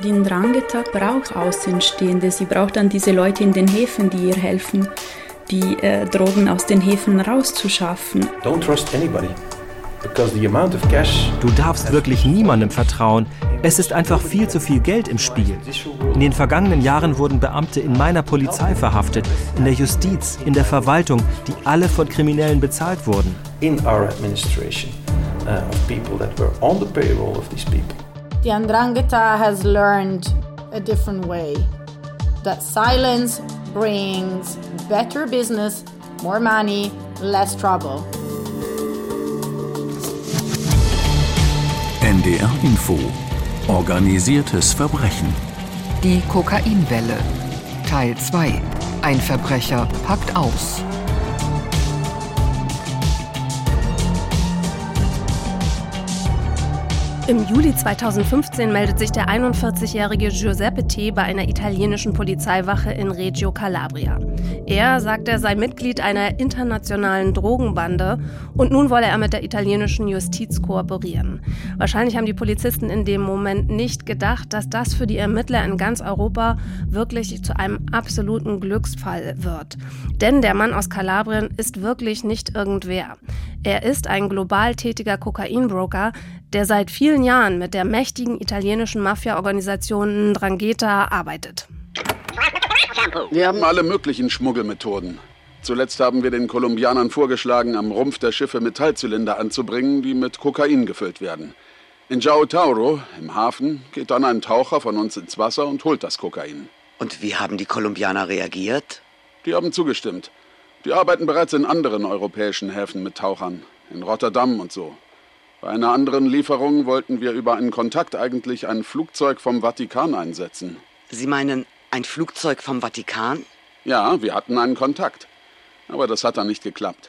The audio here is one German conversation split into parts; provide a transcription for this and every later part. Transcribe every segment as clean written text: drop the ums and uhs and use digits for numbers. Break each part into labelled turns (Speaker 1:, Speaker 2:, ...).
Speaker 1: Die Ndrangheta braucht Außenstehende. Sie braucht dann diese Leute in den Häfen, die ihr helfen, die Drogen aus den Häfen rauszuschaffen.
Speaker 2: Don't trust anybody. Because the amount of cash.
Speaker 3: Du darfst wirklich niemandem vertrauen. Es ist einfach viel zu viel Geld im Spiel. In den vergangenen Jahren wurden Beamte in meiner Polizei verhaftet, in der Justiz, in der Verwaltung, die alle von Kriminellen bezahlt wurden.
Speaker 2: In our administration of people that were on the payroll of these people.
Speaker 4: The Ndrangheta has learned a different way. That silence brings better business, more money, less trouble.
Speaker 5: NDR Info. Organisiertes Verbrechen.
Speaker 6: Die Kokainwelle. Teil 2. Ein Verbrecher packt aus.
Speaker 7: Im Juli 2015 meldet sich der 41-jährige Giuseppe T. bei einer italienischen Polizeiwache in Reggio Calabria. Er sagt, er sei Mitglied einer internationalen Drogenbande und nun wolle er mit der italienischen Justiz kooperieren. Wahrscheinlich haben die Polizisten in dem Moment nicht gedacht, dass das für die Ermittler in ganz Europa wirklich zu einem absoluten Glücksfall wird. Denn der Mann aus Kalabrien ist wirklich nicht irgendwer. Er ist ein global tätiger Kokainbroker, der seit vielen Jahren mit der mächtigen italienischen Mafia-Organisation Ndrangheta arbeitet.
Speaker 8: Wir haben alle möglichen Schmuggelmethoden. Zuletzt haben wir den Kolumbianern vorgeschlagen, am Rumpf der Schiffe Metallzylinder anzubringen, die mit Kokain gefüllt werden. In João Tauro, im Hafen, geht dann ein Taucher von uns ins Wasser und holt das Kokain.
Speaker 9: Und wie haben die Kolumbianer reagiert?
Speaker 8: Die haben zugestimmt. Die arbeiten bereits in anderen europäischen Häfen mit Tauchern, in Rotterdam und so. Bei einer anderen Lieferung wollten wir über einen Kontakt eigentlich ein Flugzeug vom Vatikan einsetzen.
Speaker 9: Sie meinen ein Flugzeug vom Vatikan?
Speaker 8: Ja, wir hatten einen Kontakt. Aber das hat dann nicht geklappt.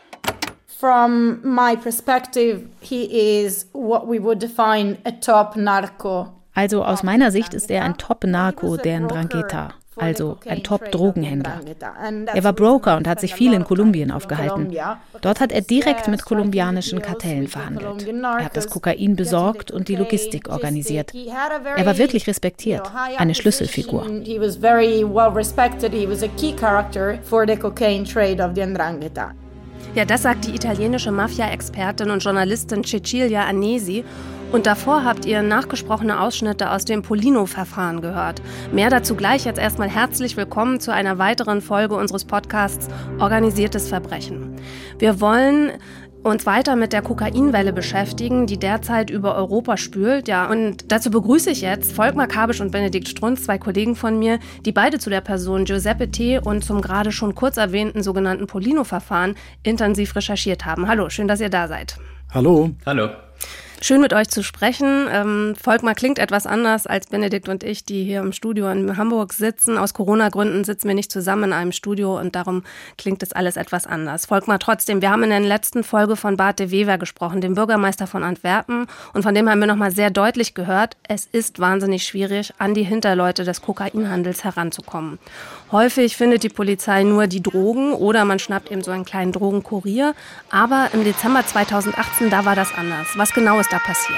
Speaker 4: From my perspective, he is what we would define a top narco.
Speaker 10: Also aus meiner Sicht ist er ein Top-Narco der Ndrangheta, also ein Top-Drogenhändler. Er war Broker und hat sich viel in Kolumbien aufgehalten. Dort hat er direkt mit kolumbianischen Kartellen verhandelt. Er hat das Kokain besorgt und die Logistik organisiert. Er war wirklich respektiert, eine Schlüsselfigur.
Speaker 4: He was very well respected. He was a key character for the cocaine trade of the Ndrangheta.
Speaker 7: Ja, das sagt die italienische Mafia-Expertin und Journalistin Cecilia Annesi. Und davor habt ihr nachgesprochene Ausschnitte aus dem Pollino-Verfahren gehört. Mehr dazu gleich. Jetzt erstmal herzlich willkommen zu einer weiteren Folge unseres Podcasts Organisiertes Verbrechen. Wir wollen uns weiter mit der Kokainwelle beschäftigen, die derzeit über Europa spült. Ja, und dazu begrüße ich jetzt Volkmar Kabisch und Benedikt Strunz, zwei Kollegen von mir, die beide zu der Person Giuseppe T. und zum gerade schon kurz erwähnten sogenannten Pollino-Verfahren intensiv recherchiert haben. Hallo, schön, dass ihr da seid.
Speaker 11: Hallo.
Speaker 12: Hallo.
Speaker 7: Schön mit euch zu sprechen. Volkmar klingt etwas anders als Benedikt und ich, die hier im Studio in Hamburg sitzen. Aus Corona-Gründen sitzen wir nicht zusammen in einem Studio und darum klingt das alles etwas anders. Volkmar, trotzdem, wir haben in der letzten Folge von Bart de Wever gesprochen, dem Bürgermeister von Antwerpen. Und von dem haben wir nochmal sehr deutlich gehört, es ist wahnsinnig schwierig, an die Hinterleute des Kokainhandels heranzukommen. Häufig findet die Polizei nur die Drogen oder man schnappt eben so einen kleinen Drogenkurier. Aber im Dezember 2018, da war das anders. Was genau ist da passiert?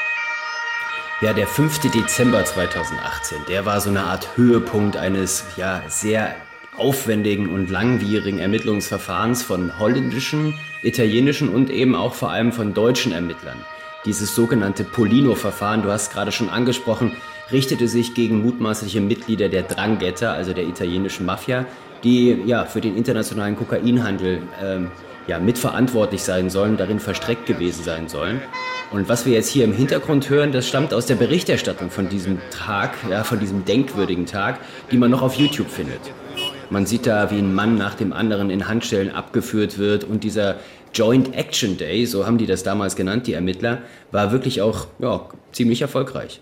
Speaker 12: Ja, der 5. Dezember 2018, der war so eine Art Höhepunkt eines sehr aufwendigen und langwierigen Ermittlungsverfahrens von holländischen, italienischen und eben auch vor allem von deutschen Ermittlern. Dieses sogenannte Pollino-Verfahren, du hast es gerade schon angesprochen, richtete sich gegen mutmaßliche Mitglieder der Ndrangheta, also der italienischen Mafia, die für den internationalen Kokainhandel mitverantwortlich sein sollen, darin verstrickt gewesen sein sollen. Und was wir jetzt hier im Hintergrund hören, das stammt aus der Berichterstattung von diesem Tag, von diesem denkwürdigen Tag, die man noch auf YouTube findet. Man sieht da, wie ein Mann nach dem anderen in Handschellen abgeführt wird und dieser Joint Action Day, so haben die das damals genannt, die Ermittler, war wirklich auch ziemlich erfolgreich.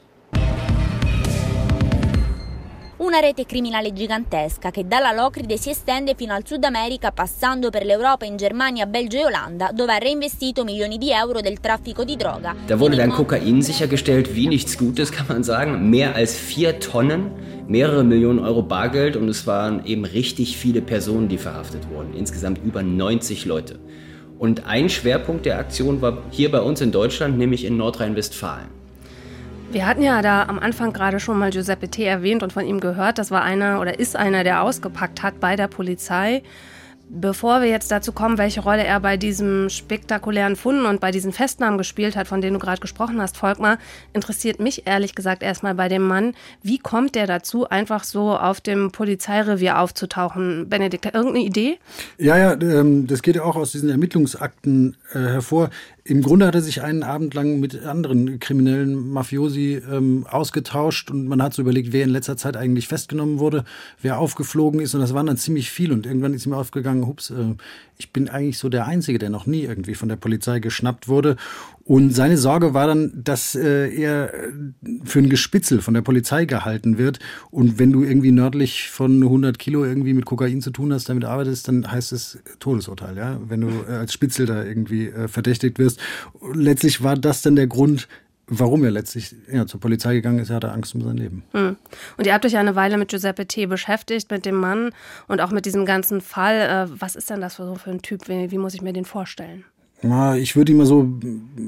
Speaker 13: Una rete criminale gigantesca che dalla Locride si estende fino al Sud America passando per l'Europa in Germania, Belgio e Olanda, dove ha reinvestito milioni di euro del traffico di droga.
Speaker 12: Da wurde dann Kokain sichergestellt, wie nichts Gutes kann man sagen. Mehr als 4 Tonnen, mehrere Millionen Euro Bargeld und es waren eben richtig viele Personen, die verhaftet wurden. Insgesamt über 90 Leute. Und ein Schwerpunkt der Aktion war hier bei uns in Deutschland, nämlich in Nordrhein-Westfalen.
Speaker 7: Wir hatten ja da am Anfang gerade schon mal Giuseppe T. erwähnt und von ihm gehört. Das war einer oder ist einer, der ausgepackt hat bei der Polizei. Bevor wir jetzt dazu kommen, welche Rolle er bei diesem spektakulären Fund und bei diesen Festnahmen gespielt hat, von denen du gerade gesprochen hast, Volkmar, interessiert mich ehrlich gesagt erstmal bei dem Mann, wie kommt der dazu, einfach so auf dem Polizeirevier aufzutauchen? Benedikt, irgendeine Idee?
Speaker 11: Ja, das geht ja auch aus diesen Ermittlungsakten hervor. Im Grunde hat er sich einen Abend lang mit anderen kriminellen Mafiosi ausgetauscht und man hat so überlegt, wer in letzter Zeit eigentlich festgenommen wurde, wer aufgeflogen ist und das waren dann ziemlich viele und irgendwann ist ihm aufgegangen, hups, ich bin eigentlich so der Einzige, der noch nie irgendwie von der Polizei geschnappt wurde. Und seine Sorge war dann, dass er für ein Gespitzel von der Polizei gehalten wird. Und wenn du irgendwie nördlich von 100 Kilo irgendwie mit Kokain zu tun hast, damit arbeitest, dann heißt es Todesurteil, ja, wenn du als Spitzel da irgendwie verdächtigt wirst. Letztlich war das dann der Grund, warum er letztlich zur Polizei gegangen ist. Er hatte Angst um sein Leben.
Speaker 7: Und ihr habt euch ja eine Weile mit Giuseppe T. beschäftigt, mit dem Mann und auch mit diesem ganzen Fall. Was ist denn das für ein Typ? Wie muss ich mir den vorstellen?
Speaker 11: Ich würde ihn mal so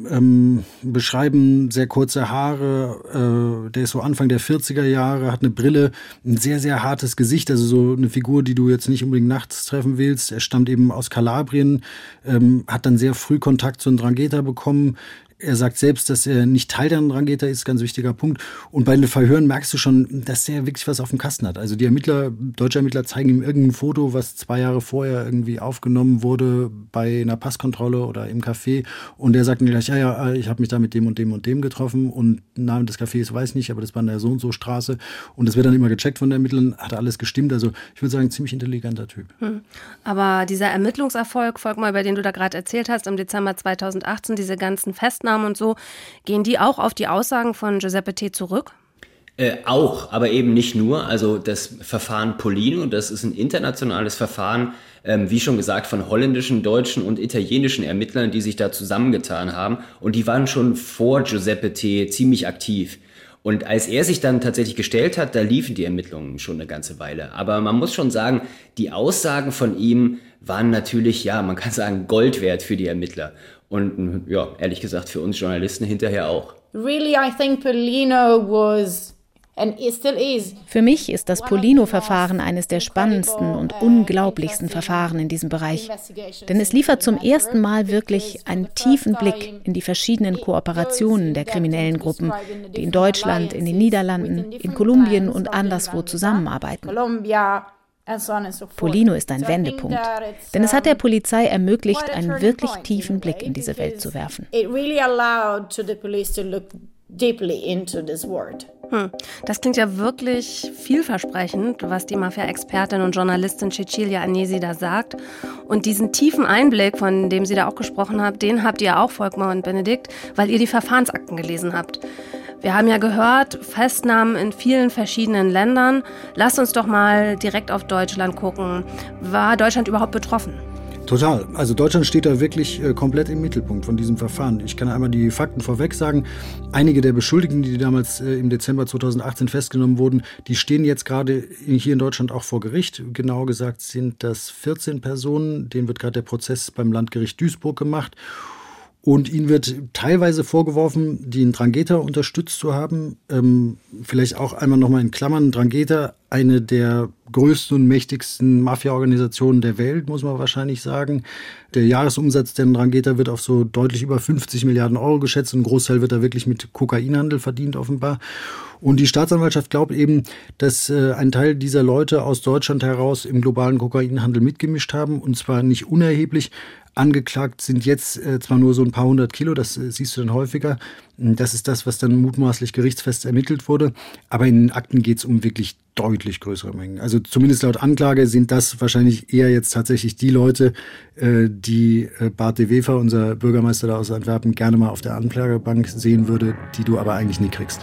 Speaker 11: beschreiben, sehr kurze Haare, der ist so Anfang der 40er Jahre, hat eine Brille, ein sehr, sehr hartes Gesicht, also so eine Figur, die du jetzt nicht unbedingt nachts treffen willst. Er stammt eben aus Kalabrien, hat dann sehr früh Kontakt zu 'Ndrangheta bekommen. Er sagt selbst, dass er nicht Teil der 'Ndrangheta ist, ganz wichtiger Punkt. Und bei den Verhören merkst du schon, dass er wirklich was auf dem Kasten hat. Also die deutsche Ermittler zeigen ihm irgendein Foto, was 2 Jahre vorher irgendwie aufgenommen wurde bei einer Passkontrolle oder im Café. Und er sagt dann gleich, ja, ich habe mich da mit dem und dem und dem getroffen und Name des Cafés weiß nicht, aber das war in der so-und-so Straße. Und das wird dann immer gecheckt von den Ermittlern, hat alles gestimmt. Also ich würde sagen, ziemlich intelligenter Typ.
Speaker 7: Aber dieser Ermittlungserfolg, Volkmar, über den du da gerade erzählt hast, im Dezember 2018, diese ganzen Festnahmen und so, gehen die auch auf die Aussagen von Giuseppe T. zurück?
Speaker 12: Auch, aber eben nicht nur. Also das Verfahren Pollino, das ist ein internationales Verfahren, wie schon gesagt, von holländischen, deutschen und italienischen Ermittlern, die sich da zusammengetan haben. Und die waren schon vor Giuseppe T. ziemlich aktiv. Und als er sich dann tatsächlich gestellt hat, da liefen die Ermittlungen schon eine ganze Weile. Aber man muss schon sagen, die Aussagen von ihm waren natürlich, ja, man kann sagen, Gold wert für die Ermittler. Und ja, ehrlich gesagt, für uns Journalisten hinterher auch.
Speaker 4: Really, I think Pollino was and it still is.
Speaker 10: Für mich ist das Pollino-Verfahren eines der spannendsten und unglaublichsten Verfahren in diesem Bereich. Denn es liefert zum ersten Mal wirklich einen tiefen Blick in die verschiedenen Kooperationen der kriminellen Gruppen, die in Deutschland, in den Niederlanden, in Kolumbien und anderswo zusammenarbeiten. Pollino ist ein Wendepunkt, denn es hat der Polizei ermöglicht, einen wirklich tiefen Blick in diese Welt zu werfen.
Speaker 7: Das klingt ja wirklich vielversprechend, was die Mafia-Expertin und Journalistin Cecilia Agnesi da sagt. Und diesen tiefen Einblick, von dem sie da auch gesprochen hat, den habt ihr auch, Volkmar und Benedikt, weil ihr die Verfahrensakten gelesen habt. Wir haben ja gehört, Festnahmen in vielen verschiedenen Ländern. Lasst uns doch mal direkt auf Deutschland gucken. War Deutschland überhaupt betroffen?
Speaker 11: Total. Also Deutschland steht da wirklich komplett im Mittelpunkt von diesem Verfahren. Ich kann einmal die Fakten vorweg sagen. Einige der Beschuldigten, die damals im Dezember 2018 festgenommen wurden, die stehen jetzt gerade hier in Deutschland auch vor Gericht. Genauer gesagt sind das 14 Personen. Denen wird gerade der Prozess beim Landgericht Duisburg gemacht. Und ihnen wird teilweise vorgeworfen, die 'Ndrangheta unterstützt zu haben. Vielleicht auch einmal nochmal in Klammern, 'Ndrangheta, eine der größten und mächtigsten Mafia-Organisationen der Welt, muss man wahrscheinlich sagen. Der Jahresumsatz der 'Ndrangheta wird auf so deutlich über 50 Milliarden Euro geschätzt. Ein Großteil wird da wirklich mit Kokainhandel verdient, offenbar. Und die Staatsanwaltschaft glaubt eben, dass ein Teil dieser Leute aus Deutschland heraus im globalen Kokainhandel mitgemischt haben, und zwar nicht unerheblich. Angeklagt sind jetzt zwar nur so ein paar 100 Kilo, das siehst du dann häufiger. Das ist das, was dann mutmaßlich gerichtsfest ermittelt wurde. Aber in den Akten geht es um wirklich deutlich größere Mengen. Also zumindest laut Anklage sind das wahrscheinlich eher jetzt tatsächlich die Leute, die Bart de Wever, unser Bürgermeister da aus Antwerpen, gerne mal auf der Anklagebank sehen würde, die du aber eigentlich nie kriegst.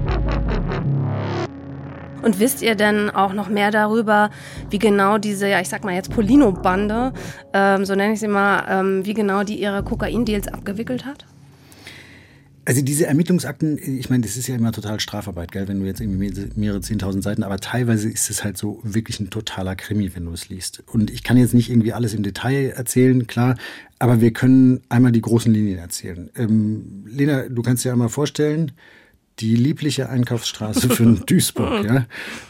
Speaker 7: Und wisst ihr denn auch noch mehr darüber, wie genau diese, ja, ich sag mal jetzt Pollino-Bande, so nenne ich sie mal, wie genau die ihre Kokain-Deals abgewickelt hat?
Speaker 11: Also diese Ermittlungsakten, ich meine, das ist ja immer total Strafarbeit, gell, wenn du jetzt irgendwie mehrere 10.000 Seiten, aber teilweise ist es halt so wirklich ein totaler Krimi, wenn du es liest. Und ich kann jetzt nicht irgendwie alles im Detail erzählen, klar, aber wir können einmal die großen Linien erzählen. Lena, du kannst dir einmal vorstellen, die liebliche Einkaufsstraße von Duisburg. Ja?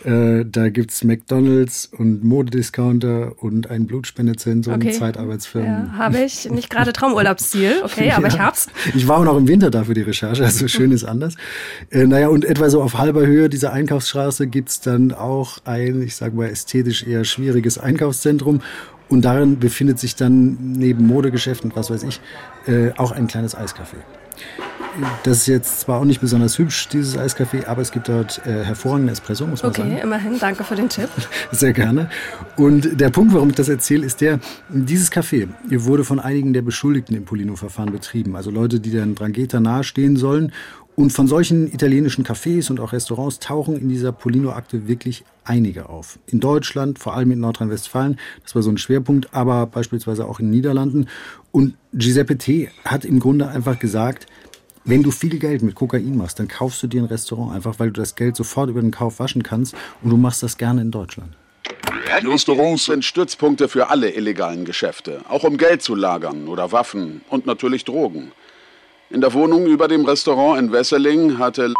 Speaker 11: Da gibt es McDonald's und Modediscounter und ein Blutspendezentrum, Zeitarbeitsfirmen.
Speaker 7: Ja, habe ich. Nicht gerade Traumurlaubsziel, okay, aber ich hab's.
Speaker 11: Ich war auch noch im Winter da für die Recherche, also schön ist anders. Und etwa so auf halber Höhe dieser Einkaufsstraße gibt es dann auch ein, ich sage mal, ästhetisch eher schwieriges Einkaufszentrum. Und darin befindet sich dann neben Modegeschäften, was weiß ich, auch ein kleines Eiscafé. Das ist jetzt zwar auch nicht besonders hübsch, dieses Eiscafé, aber es gibt dort hervorragenden Espresso, muss man sagen.
Speaker 7: Okay, immerhin, danke für den Tipp.
Speaker 11: Sehr gerne. Und der Punkt, warum ich das erzähle, ist dieses Café wurde von einigen der Beschuldigten im Pollino-Verfahren betrieben. Also Leute, die der Ndrangheta nahestehen sollen. Und von solchen italienischen Cafés und auch Restaurants tauchen in dieser Pollino-Akte wirklich einige auf. In Deutschland, vor allem in Nordrhein-Westfalen, das war so ein Schwerpunkt, aber beispielsweise auch in den Niederlanden. Und Giuseppe T. hat im Grunde einfach gesagt, wenn du viel Geld mit Kokain machst, dann kaufst du dir ein Restaurant, einfach weil du das Geld sofort über den Kauf waschen kannst und du machst das gerne in Deutschland.
Speaker 8: Die Restaurants sind Stützpunkte für alle illegalen Geschäfte, auch um Geld zu lagern oder Waffen und natürlich Drogen. In der Wohnung über dem Restaurant in Wesseling hatte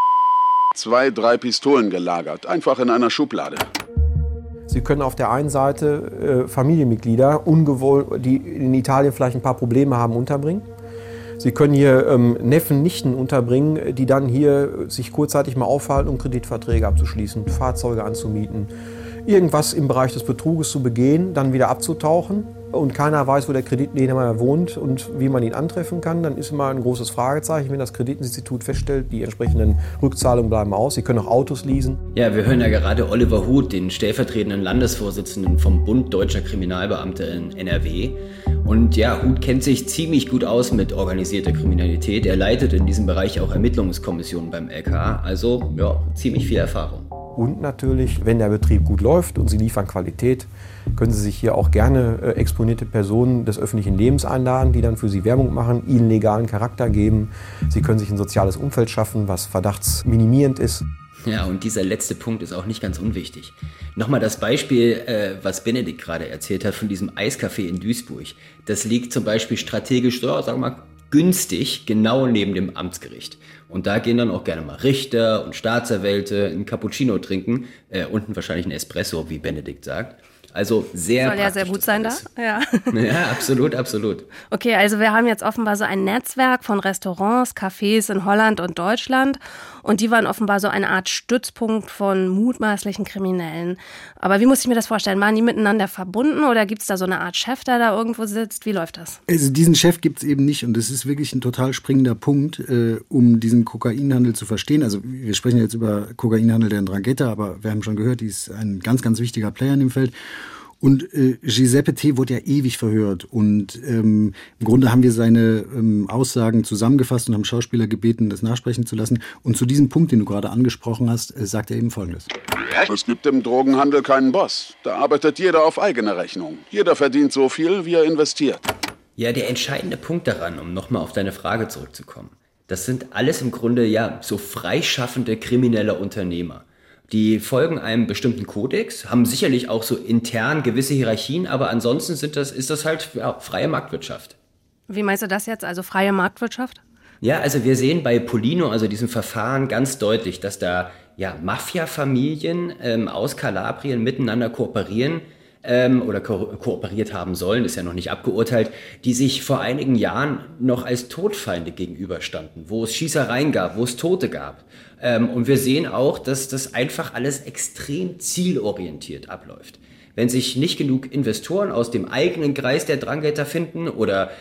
Speaker 8: 2-3 Pistolen gelagert, einfach in einer Schublade.
Speaker 14: Sie können auf der einen Seite Familienmitglieder, ungewollt, die in Italien vielleicht ein paar Probleme haben, unterbringen. Sie können hier Neffen, Nichten unterbringen, die dann hier sich kurzzeitig mal aufhalten, um Kreditverträge abzuschließen, Fahrzeuge anzumieten, irgendwas im Bereich des Betruges zu begehen, dann wieder abzutauchen und keiner weiß, wo der Kreditnehmer wohnt und wie man ihn antreffen kann, dann ist immer ein großes Fragezeichen, wenn das Kreditinstitut feststellt, die entsprechenden Rückzahlungen bleiben aus. Sie können auch Autos leasen.
Speaker 12: Ja, wir hören ja gerade Oliver Huth, den stellvertretenden Landesvorsitzenden vom Bund Deutscher Kriminalbeamte in NRW. Und ja, Huth kennt sich ziemlich gut aus mit organisierter Kriminalität. Er leitet in diesem Bereich auch Ermittlungskommissionen beim LK. Also ja, ziemlich viel Erfahrung.
Speaker 14: Und natürlich, wenn der Betrieb gut läuft und Sie liefern Qualität, können Sie sich hier auch gerne exponierte Personen des öffentlichen Lebens einladen, die dann für Sie Werbung machen, ihnen legalen Charakter geben. Sie können sich ein soziales Umfeld schaffen, was verdachtsminimierend ist.
Speaker 12: Ja, und dieser letzte Punkt ist auch nicht ganz unwichtig. Nochmal das Beispiel, was Benedikt gerade erzählt hat, von diesem Eiscafé in Duisburg. Das liegt zum Beispiel strategisch, sagen wir mal, günstig, genau neben dem Amtsgericht. Und da gehen dann auch gerne mal Richter und Staatsanwälte ein Cappuccino trinken, unten wahrscheinlich ein Espresso, wie Benedikt sagt. Also sehr
Speaker 7: soll ja sehr gut sein da. Ja.
Speaker 12: Ja, absolut, absolut.
Speaker 7: Okay, also wir haben jetzt offenbar so ein Netzwerk von Restaurants, Cafés in Holland und Deutschland und die waren offenbar so eine Art Stützpunkt von mutmaßlichen Kriminellen. Aber wie muss ich mir das vorstellen? Waren die miteinander verbunden oder gibt es da so eine Art Chef, der da irgendwo sitzt? Wie läuft das?
Speaker 11: Also diesen Chef gibt es eben nicht und das ist wirklich ein total springender Punkt, um diesen Kokainhandel zu verstehen. Also wir sprechen jetzt über Kokainhandel der Ndrangheta, aber wir haben schon gehört, die ist ein ganz, ganz wichtiger Player in dem Feld. Und Giuseppe T. wurde ja ewig verhört und im Grunde haben wir seine Aussagen zusammengefasst und haben Schauspieler gebeten, das nachsprechen zu lassen. Und zu diesem Punkt, den du gerade angesprochen hast, sagt er eben Folgendes.
Speaker 8: Es gibt im Drogenhandel keinen Boss. Da arbeitet jeder auf eigene Rechnung. Jeder verdient so viel, wie er investiert.
Speaker 12: Ja, der entscheidende Punkt daran, um nochmal auf deine Frage zurückzukommen, das sind alles im Grunde ja so freischaffende kriminelle Unternehmer. Die folgen einem bestimmten Kodex, haben sicherlich auch so intern gewisse Hierarchien, aber ansonsten ist das halt freie Marktwirtschaft.
Speaker 7: Wie meinst du das jetzt, also freie Marktwirtschaft?
Speaker 12: Ja, also wir sehen bei Pollino, also diesem Verfahren, ganz deutlich, dass da ja Mafia-Familien aus Kalabrien miteinander kooperieren oder kooperiert haben sollen, ist ja noch nicht abgeurteilt, die sich vor einigen Jahren noch als Todfeinde gegenüberstanden, wo es Schießereien gab, wo es Tote gab. Und wir sehen auch, dass das einfach alles extrem zielorientiert abläuft. Wenn sich nicht genug Investoren aus dem eigenen Kreis der Ndrangheta finden oder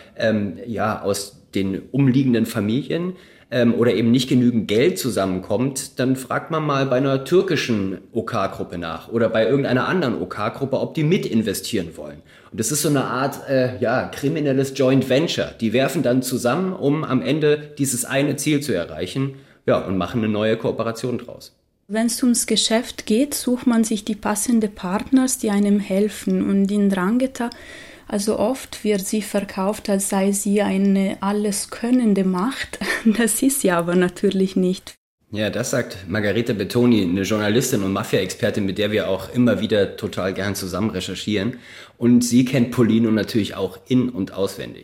Speaker 12: aus den umliegenden Familien oder eben nicht genügend Geld zusammenkommt, dann fragt man mal bei einer türkischen OK-Gruppe nach oder bei irgendeiner anderen OK-Gruppe, ob die mitinvestieren wollen. Und das ist so eine Art kriminelles Joint Venture. Die werfen dann zusammen, um am Ende dieses eine Ziel zu erreichen. Ja, und machen eine neue Kooperation draus.
Speaker 1: Wenn es ums Geschäft geht, sucht man sich die passenden Partners, die einem helfen. Und in Ndrangheta, also oft wird sie verkauft, als sei sie eine alleskönnende Macht. Das ist sie aber natürlich nicht.
Speaker 12: Ja, das sagt Margherita Bettoni, eine Journalistin und Mafia-Expertin, mit der wir auch immer wieder total gern zusammen recherchieren. Und sie kennt Pollino natürlich auch in- und auswendig.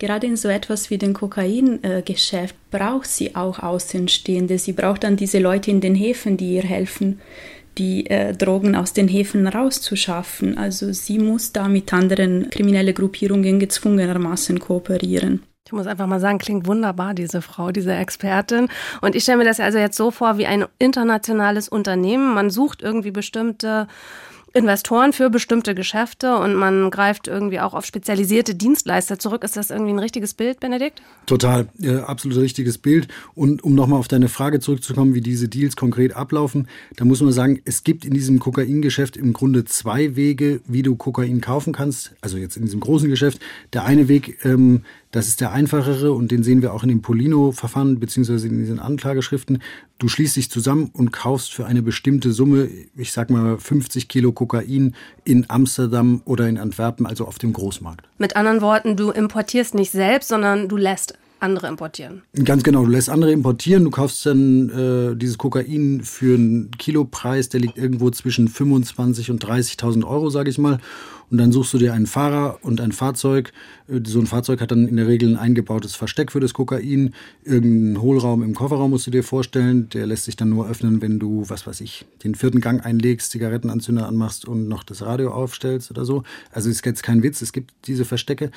Speaker 1: gerade in so etwas wie dem Kokaingeschäft braucht sie auch Außenstehende. Sie braucht dann diese Leute in den Häfen, die ihr helfen, die Drogen aus den Häfen rauszuschaffen. Also sie muss da mit anderen kriminellen Gruppierungen gezwungenermaßen kooperieren.
Speaker 7: Ich muss einfach mal sagen, klingt wunderbar, diese Frau, diese Expertin. Und ich stelle mir das also jetzt so vor wie ein internationales Unternehmen. Man sucht irgendwie bestimmte Investoren für bestimmte Geschäfte und man greift irgendwie auch auf spezialisierte Dienstleister zurück. Ist das irgendwie ein richtiges Bild, Benedikt?
Speaker 11: Total, absolut richtiges Bild. Und um nochmal auf deine Frage zurückzukommen, wie diese Deals konkret ablaufen, da muss man sagen, es gibt in diesem Kokaingeschäft im Grunde 2 Wege, wie du Kokain kaufen kannst. Also jetzt in diesem großen Geschäft. Der eine Weg, das ist der einfachere und den sehen wir auch in dem Polino-Verfahren beziehungsweise in diesen Anklageschriften. Du schließt dich zusammen und kaufst für eine bestimmte Summe, ich sag mal 50 Kilo Kokain in Amsterdam oder in Antwerpen, also auf dem Großmarkt.
Speaker 7: Mit anderen Worten, du importierst nicht selbst, sondern du lässt andere importieren.
Speaker 11: Ganz genau, du lässt andere importieren, du kaufst dann dieses Kokain für einen Kilopreis, der liegt irgendwo zwischen 25.000 und 30.000 Euro, sage ich mal. Und dann suchst du dir einen Fahrer und ein Fahrzeug. So ein Fahrzeug hat dann in der Regel ein eingebautes Versteck für das Kokain. Irgendeinen Hohlraum im Kofferraum musst du dir vorstellen. Der lässt sich dann nur öffnen, wenn du, den 4. Gang einlegst, Zigarettenanzünder anmachst und noch das Radio aufstellst oder so. Also ist jetzt kein Witz, es gibt diese Verstecke.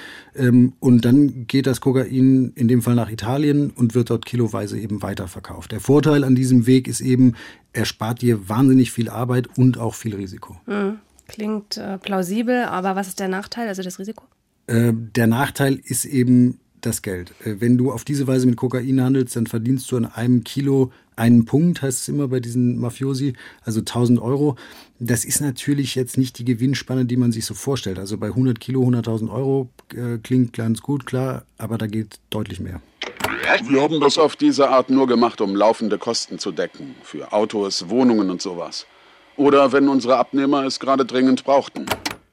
Speaker 11: Und dann geht das Kokain in dem Fall nach Italien und wird dort kiloweise eben weiterverkauft. Der Vorteil an diesem Weg ist eben, er spart dir wahnsinnig viel Arbeit und auch viel Risiko.
Speaker 7: Mhm. Klingt plausibel, aber was ist der Nachteil, also das Risiko?
Speaker 11: Der Nachteil ist eben das Geld. Wenn du auf diese Weise mit Kokain handelst, dann verdienst du an einem Kilo einen Punkt, heißt es immer bei diesen Mafiosi, also 1.000 Euro. Das ist natürlich jetzt nicht die Gewinnspanne, die man sich so vorstellt. Also bei 100 Kilo 100.000 Euro klingt ganz gut, klar, aber da geht deutlich mehr.
Speaker 8: Wir haben das auf diese Art nur gemacht, um laufende Kosten zu decken. Für Autos, Wohnungen und sowas. Oder wenn unsere Abnehmer es gerade dringend brauchten.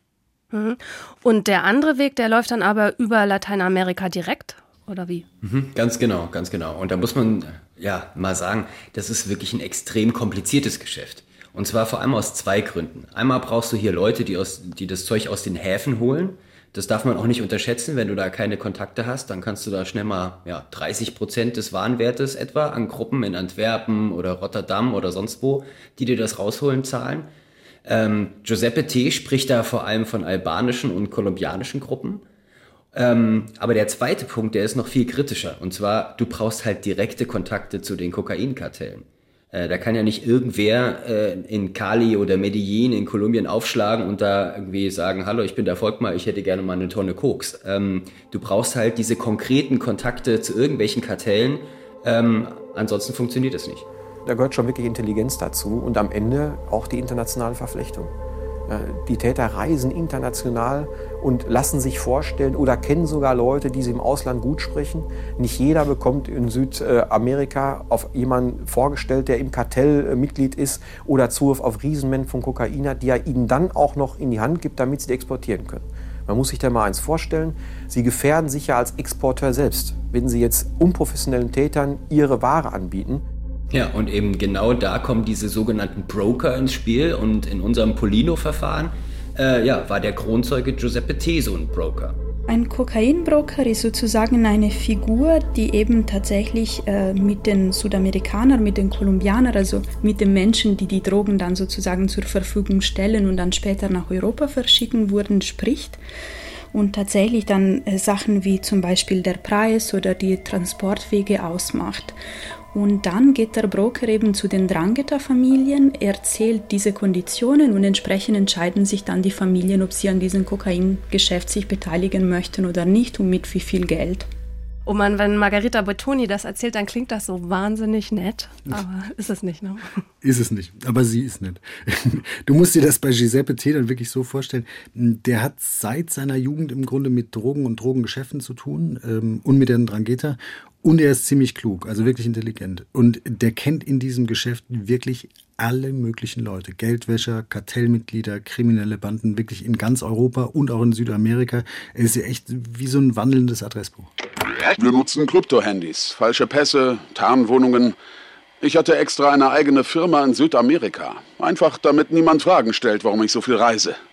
Speaker 7: Und der andere Weg, der läuft dann aber über Lateinamerika direkt, oder wie?
Speaker 12: Ganz genau, ganz genau. Und da muss man mal sagen, das ist wirklich ein extrem kompliziertes Geschäft. Und zwar vor allem aus 2 Gründen. Einmal brauchst du hier Leute, die das Zeug aus den Häfen holen. Das darf man auch nicht unterschätzen. Wenn du da keine Kontakte hast, dann kannst du da schnell mal 30% des Warenwertes etwa an Gruppen in Antwerpen oder Rotterdam oder sonst wo, die dir das rausholen, zahlen. Giuseppe T. spricht da vor allem von albanischen und kolumbianischen Gruppen. Aber der zweite Punkt, der ist noch viel kritischer. Und zwar, du brauchst halt direkte Kontakte zu den Kokainkartellen. Da kann ja nicht irgendwer in Cali oder Medellin in Kolumbien aufschlagen und da irgendwie sagen, hallo, ich bin der Volkmar, ich hätte gerne mal eine Tonne Koks. Du brauchst halt diese konkreten Kontakte zu irgendwelchen Kartellen, ansonsten funktioniert das nicht.
Speaker 14: Da gehört schon wirklich Intelligenz dazu und am Ende auch die internationale Verflechtung. Die Täter reisen international und lassen sich vorstellen oder kennen sogar Leute, die sie im Ausland gut sprechen. Nicht jeder bekommt in Südamerika auf jemanden vorgestellt, der im Kartell Mitglied ist oder Zugriff auf Riesenmengen von Kokain hat, die er ihnen dann auch noch in die Hand gibt, damit sie die exportieren können. Man muss sich da mal eins vorstellen, sie gefährden sich ja als Exporteur selbst, wenn sie jetzt unprofessionellen Tätern ihre Ware anbieten.
Speaker 12: Ja, und eben genau da kommen diese sogenannten Broker ins Spiel. Und in unserem Polino-Verfahren war der Kronzeuge Giuseppe T. so ein Broker.
Speaker 1: Ein Kokainbroker ist sozusagen eine Figur, die eben tatsächlich mit den Südamerikanern, mit den Kolumbianern, also mit den Menschen, die die Drogen dann sozusagen zur Verfügung stellen und dann später nach Europa verschicken wurden, spricht. Und tatsächlich dann Sachen wie zum Beispiel der Preis oder die Transportwege ausmacht. Und dann geht der Broker eben zu den Drangheta-Familien, erzählt diese Konditionen und entsprechend entscheiden sich dann die Familien, ob sie an diesem Kokaingeschäft sich beteiligen möchten oder nicht und mit wie viel Geld.
Speaker 7: Oh Mann, wenn Margherita Bertoni das erzählt, dann klingt das so wahnsinnig nett, aber ist es nicht, ne?
Speaker 11: Ist es nicht, aber sie ist nett. Du musst dir das bei Giuseppe T. dann wirklich so vorstellen, der hat seit seiner Jugend im Grunde mit Drogen und Drogengeschäften zu tun und mit der Drangheta. Und er ist ziemlich klug, also wirklich intelligent. Und der kennt in diesem Geschäft wirklich alle möglichen Leute. Geldwäscher, Kartellmitglieder, kriminelle Banden, wirklich in ganz Europa und auch in Südamerika. Er ist ja echt wie so ein wandelndes Adressbuch.
Speaker 8: Wir nutzen Krypto-Handys, falsche Pässe, Tarnwohnungen. Ich hatte extra eine eigene Firma in Südamerika. Einfach damit niemand Fragen stellt, warum ich so viel reise.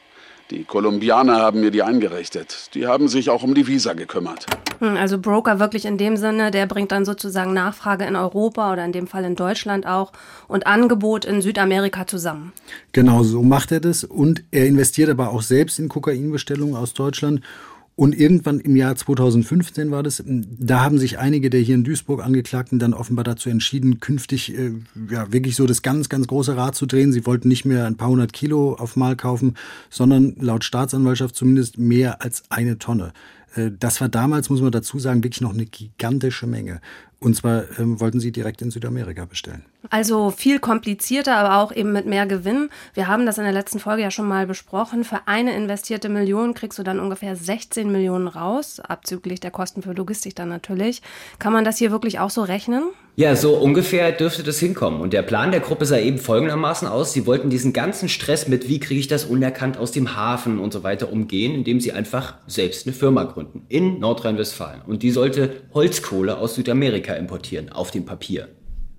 Speaker 8: Die Kolumbianer haben mir die eingerichtet. Die haben sich auch um die Visa gekümmert.
Speaker 7: Also Broker wirklich in dem Sinne, der bringt dann sozusagen Nachfrage in Europa oder in dem Fall in Deutschland auch und Angebot in Südamerika zusammen.
Speaker 11: Genau, so macht er das. Und er investiert aber auch selbst in Kokainbestellungen aus Deutschland. Und irgendwann im Jahr 2015 war das, da haben sich einige der hier in Duisburg Angeklagten dann offenbar dazu entschieden, künftig wirklich so das ganz, ganz große Rad zu drehen. Sie wollten nicht mehr ein paar 100 Kilo auf Mal kaufen, sondern laut Staatsanwaltschaft zumindest mehr als 1 Tonne. Das war damals, muss man dazu sagen, wirklich noch eine gigantische Menge. Und zwar wollten sie direkt in Südamerika bestellen.
Speaker 7: Also viel komplizierter, aber auch eben mit mehr Gewinn. Wir haben das in der letzten Folge ja schon mal besprochen. Für eine investierte Million kriegst du dann ungefähr 16 Millionen raus, abzüglich der Kosten für Logistik dann natürlich. Kann man das hier wirklich auch so rechnen?
Speaker 12: Ja, so ungefähr dürfte das hinkommen. Und der Plan der Gruppe sah eben folgendermaßen aus. Sie wollten diesen ganzen Stress mit, wie kriege ich das unerkannt aus dem Hafen und so weiter umgehen, indem sie einfach selbst eine Firma gründen in Nordrhein-Westfalen. Und die sollte Holzkohle aus Südamerika importieren, auf dem Papier.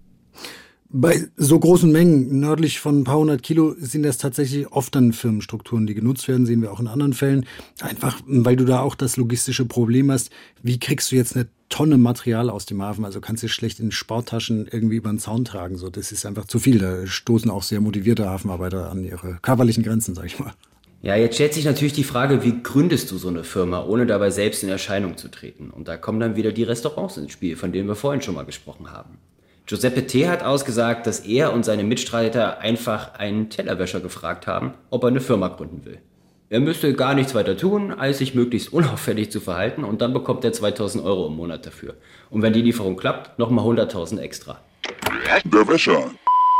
Speaker 11: Bei so großen Mengen, nördlich von ein paar 100 Kilo, sind das tatsächlich oft dann Firmenstrukturen, die genutzt werden, sehen wir auch in anderen Fällen. Einfach, weil du da auch das logistische Problem hast, wie kriegst du jetzt eine Tonne Material aus dem Hafen? Also kannst du schlecht in Sporttaschen irgendwie über den Zaun tragen. So, das ist einfach zu viel. Da stoßen auch sehr motivierte Hafenarbeiter an ihre körperlichen Grenzen, sag ich mal.
Speaker 12: Ja, jetzt stellt sich natürlich die Frage, wie gründest du so eine Firma, ohne dabei selbst in Erscheinung zu treten? Und da kommen dann wieder die Restaurants ins Spiel, von denen wir vorhin schon mal gesprochen haben. Giuseppe T. hat ausgesagt, dass er und seine Mitstreiter einfach einen Tellerwäscher gefragt haben, ob er eine Firma gründen will. Er müsste gar nichts weiter tun, als sich möglichst unauffällig zu verhalten, und dann bekommt er 2.000 € im Monat dafür. Und wenn die Lieferung klappt, nochmal 100.000 extra.
Speaker 8: Der Wäscher.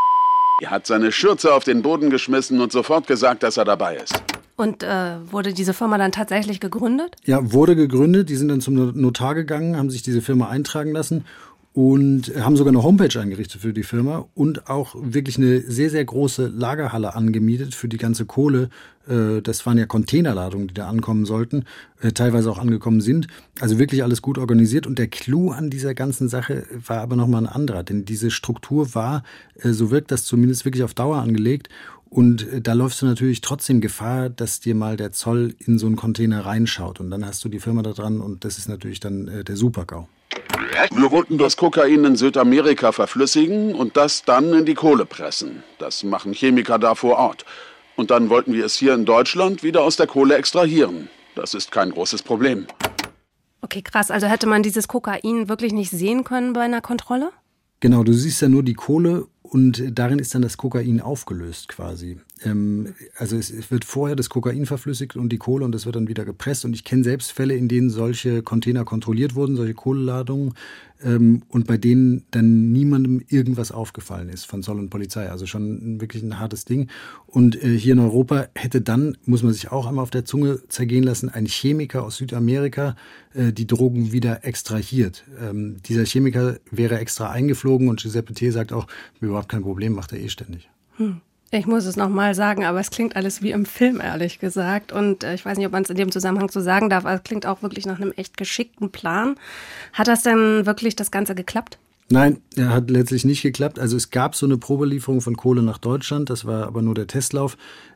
Speaker 8: Er hat seine Schürze auf den Boden geschmissen und sofort gesagt, dass er dabei ist.
Speaker 7: Und wurde diese Firma dann tatsächlich gegründet?
Speaker 11: Ja, wurde gegründet. Die sind dann zum Notar gegangen, haben sich diese Firma eintragen lassen und haben sogar eine Homepage eingerichtet für die Firma und auch wirklich eine sehr, sehr große Lagerhalle angemietet für die ganze Kohle. Das waren ja Containerladungen, die da ankommen sollten, teilweise auch angekommen sind. Also wirklich alles gut organisiert. Und der Clou an dieser ganzen Sache war aber nochmal ein anderer. Denn diese Struktur war, so wirkt das zumindest, wirklich auf Dauer angelegt. Und da läufst du natürlich trotzdem Gefahr, dass dir mal der Zoll in so einen Container reinschaut. Und dann hast du die Firma da dran und das ist natürlich dann der Super-GAU.
Speaker 8: Wir wollten das Kokain in Südamerika verflüssigen und das dann in die Kohle pressen. Das machen Chemiker da vor Ort. Und dann wollten wir es hier in Deutschland wieder aus der Kohle extrahieren. Das ist kein großes Problem.
Speaker 7: Okay, krass. Also hätte man dieses Kokain wirklich nicht sehen können bei einer Kontrolle?
Speaker 11: Genau, du siehst ja nur die Kohle und darin ist dann das Kokain aufgelöst quasi. Also es wird vorher das Kokain verflüssigt und die Kohle und das wird dann wieder gepresst. Und ich kenne selbst Fälle, in denen solche Container kontrolliert wurden, solche Kohleladungen, und bei denen dann niemandem irgendwas aufgefallen ist von Zoll und Polizei. Also schon wirklich ein hartes Ding. Und hier in Europa hätte dann, muss man sich auch einmal auf der Zunge zergehen lassen, ein Chemiker aus Südamerika die Drogen wieder extrahiert. Dieser Chemiker wäre extra eingeflogen und Giuseppe T. sagt auch, überhaupt kein Problem, macht er ständig.
Speaker 7: Ich muss es nochmal sagen, aber es klingt alles wie im Film, ehrlich gesagt. Und ich weiß nicht, ob man es in dem Zusammenhang so sagen darf, aber es klingt auch wirklich nach einem echt geschickten Plan. Hat das denn wirklich das Ganze geklappt?
Speaker 11: Nein, er hat letztlich nicht geklappt. Also es gab so eine Probelieferung von Kohle nach Deutschland, das war aber nur der Testlauf.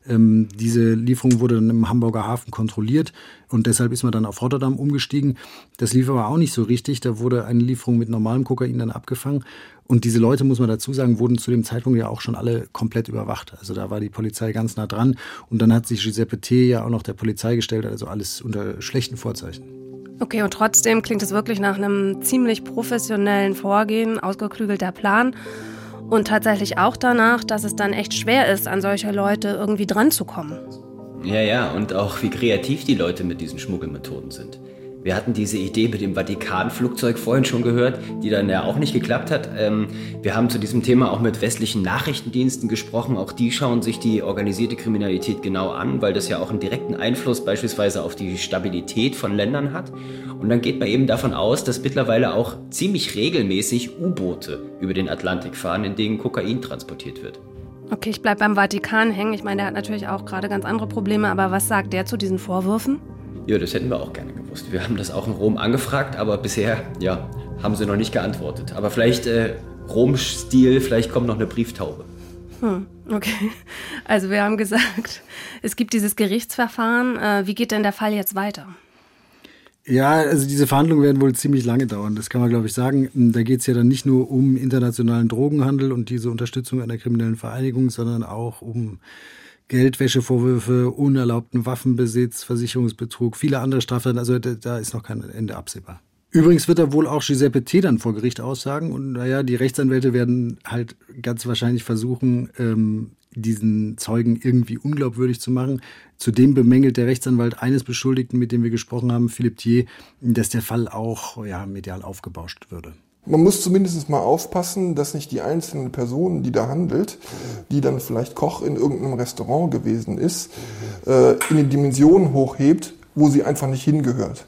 Speaker 11: Diese Lieferung wurde dann im Hamburger Hafen kontrolliert und deshalb ist man dann auf Rotterdam umgestiegen. Das lief aber auch nicht so richtig, da wurde eine Lieferung mit normalem Kokain dann abgefangen. Und diese Leute, muss man dazu sagen, wurden zu dem Zeitpunkt ja auch schon alle komplett überwacht. Also da war die Polizei ganz nah dran und dann hat sich Giuseppe T. ja auch noch der Polizei gestellt, also alles unter schlechten Vorzeichen.
Speaker 7: Okay, und trotzdem klingt es wirklich nach einem ziemlich professionellen Vorgehen, ausgeklügelter Plan und tatsächlich auch danach, dass es dann echt schwer ist, an solche Leute irgendwie dran zu kommen.
Speaker 12: Ja, und auch wie kreativ die Leute mit diesen Schmuggelmethoden sind. Wir hatten diese Idee mit dem Vatikan-Flugzeug vorhin schon gehört, die dann ja auch nicht geklappt hat. Wir haben zu diesem Thema auch mit westlichen Nachrichtendiensten gesprochen. Auch die schauen sich die organisierte Kriminalität genau an, weil das ja auch einen direkten Einfluss beispielsweise auf die Stabilität von Ländern hat. Und dann geht man eben davon aus, dass mittlerweile auch ziemlich regelmäßig U-Boote über den Atlantik fahren, in denen Kokain transportiert wird.
Speaker 7: Okay, ich bleibe beim Vatikan hängen. Ich meine, der hat natürlich auch gerade ganz andere Probleme. Aber was sagt der zu diesen Vorwürfen?
Speaker 12: Ja, das hätten wir auch gerne gewusst. Wir haben das auch in Rom angefragt, aber bisher, haben sie noch nicht geantwortet. Aber vielleicht Rom-Stil, vielleicht kommt noch eine Brieftaube.
Speaker 7: Okay, also wir haben gesagt, es gibt dieses Gerichtsverfahren. Wie geht denn der Fall jetzt weiter?
Speaker 11: Ja, also diese Verhandlungen werden wohl ziemlich lange dauern, das kann man, glaube ich, sagen. Da geht es ja dann nicht nur um internationalen Drogenhandel und diese Unterstützung einer kriminellen Vereinigung, sondern auch um Geldwäschevorwürfe, unerlaubten Waffenbesitz, Versicherungsbetrug, viele andere Straftaten. Also da ist noch kein Ende absehbar. Übrigens wird da wohl auch Giuseppe T. dann vor Gericht aussagen. Und naja, die Rechtsanwälte werden halt ganz wahrscheinlich versuchen, diesen Zeugen irgendwie unglaubwürdig zu machen. Zudem bemängelt der Rechtsanwalt eines Beschuldigten, mit dem wir gesprochen haben, Philippe Thier, dass der Fall auch medial aufgebauscht würde.
Speaker 15: Man muss zumindest mal aufpassen, dass nicht die einzelnen Personen, die da handelt, die dann vielleicht Koch in irgendeinem Restaurant gewesen ist, in die Dimensionen hochhebt, wo sie einfach nicht hingehört.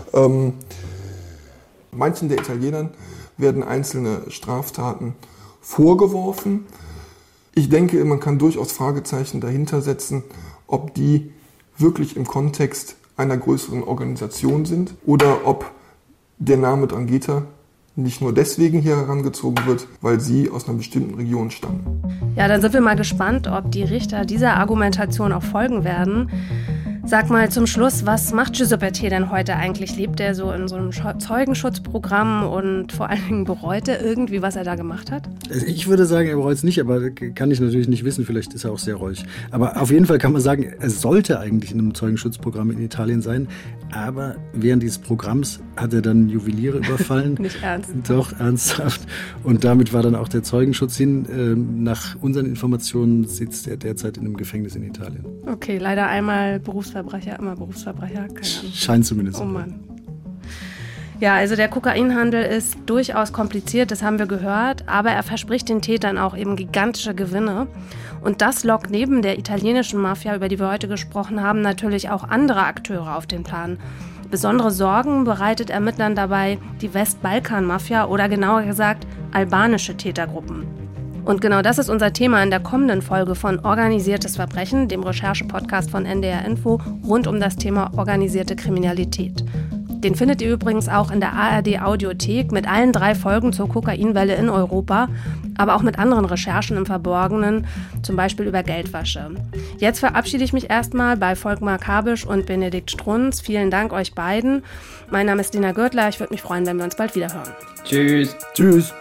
Speaker 15: Manchen der Italienern werden einzelne Straftaten vorgeworfen. Ich denke, man kann durchaus Fragezeichen dahinter setzen, ob die wirklich im Kontext einer größeren Organisation sind oder ob der Name 'Ndrangheta nicht nur deswegen hier herangezogen wird, weil sie aus einer bestimmten Region stammen.
Speaker 7: Ja, dann sind wir mal gespannt, ob die Richter dieser Argumentation auch folgen werden. Sag mal zum Schluss, was macht Giuseppe T. denn heute eigentlich? Lebt er so in so einem Zeugenschutzprogramm und vor allen Dingen bereut er irgendwie, was er da gemacht hat?
Speaker 11: Ich würde sagen, er bereut es nicht, aber kann ich natürlich nicht wissen. Vielleicht ist er auch sehr reuig. Aber auf jeden Fall kann man sagen, er sollte eigentlich in einem Zeugenschutzprogramm in Italien sein. Aber während dieses Programms hat er dann Juweliere überfallen.
Speaker 7: Nicht ernst.
Speaker 11: Doch, ernsthaft. Und damit war dann auch der Zeugenschutz hin. Nach unseren Informationen sitzt er derzeit in einem Gefängnis in Italien.
Speaker 7: Okay, leider einmal Berufsverbrecher, immer Berufsverbrecher. Keine Ahnung.
Speaker 11: Scheint zumindest.
Speaker 7: Oh Mann. Ja, also der Kokainhandel ist durchaus kompliziert, das haben wir gehört, aber er verspricht den Tätern auch eben gigantische Gewinne. Und das lockt neben der italienischen Mafia, über die wir heute gesprochen haben, natürlich auch andere Akteure auf den Plan. Besondere Sorgen bereitet Ermittlern dabei die Westbalkan-Mafia oder genauer gesagt albanische Tätergruppen. Und genau das ist unser Thema in der kommenden Folge von Organisiertes Verbrechen, dem Recherche-Podcast von NDR Info rund um das Thema organisierte Kriminalität. Den findet ihr übrigens auch in der ARD-Audiothek mit allen 3 Folgen zur Kokainwelle in Europa, aber auch mit anderen Recherchen im Verborgenen, zum Beispiel über Geldwäsche. Jetzt verabschiede ich mich erstmal bei Volkmar Kabisch und Benedikt Strunz. Vielen Dank euch beiden. Mein Name ist Lena Gürtler. Ich würde mich freuen, wenn wir uns bald wieder hören.
Speaker 12: Tschüss.
Speaker 11: Tschüss.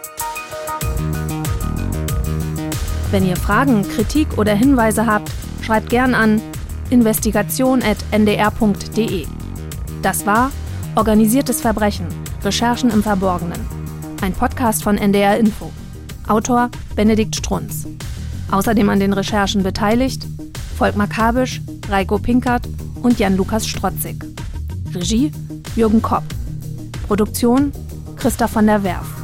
Speaker 10: Wenn ihr Fragen, Kritik oder Hinweise habt, schreibt gern an investigation@ndr.de. Das war Organisiertes Verbrechen, Recherchen im Verborgenen. Ein Podcast von NDR Info. Autor Benedikt Strunz. Außerdem an den Recherchen beteiligt Volkmar Kabisch, Reiko Pinkert und Jan-Lukas Strotzig. Regie Jürgen Kopp. Produktion Christa von der Werf.